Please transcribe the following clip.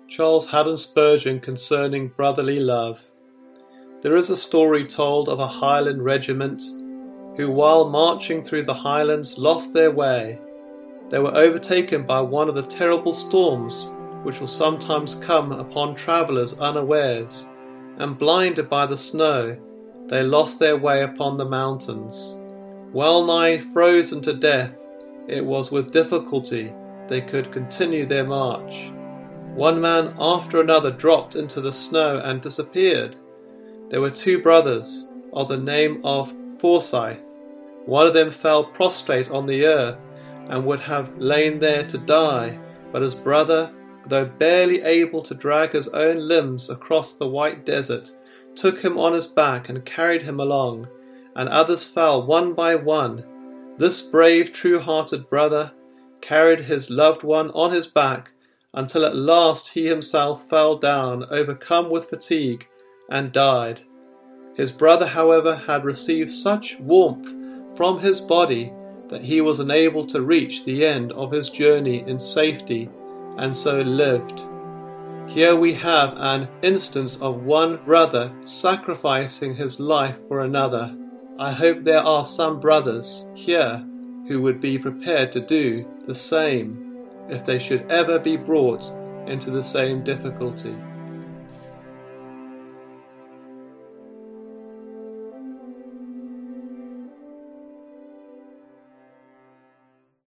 Charles Haddon Spurgeon concerning brotherly love. There is a story told of a Highland regiment who, while marching through the Highlands, lost their way. They were overtaken by one of the terrible storms which will sometimes come upon travellers unawares, and blinded by the snow, they lost their way upon the mountains. Well nigh frozen to death, it was with difficulty they could continue their march. One man after another dropped into the snow and disappeared. There were two brothers of the name of Forsyth. One of them fell prostrate on the earth and would have lain there to die, but his brother, though barely able to drag his own limbs across the white desert, took him on his back and carried him along, and others fell one by one. This brave, true-hearted brother carried his loved one on his back until at last he himself fell down, overcome with fatigue, and died. His brother, however, had received such warmth from his body that he was unable to reach the end of his journey in safety, and so lived. Here we have an instance of one brother sacrificing his life for another. I hope there are some brothers here who would be prepared to do the same if they should ever be brought into the same difficulty.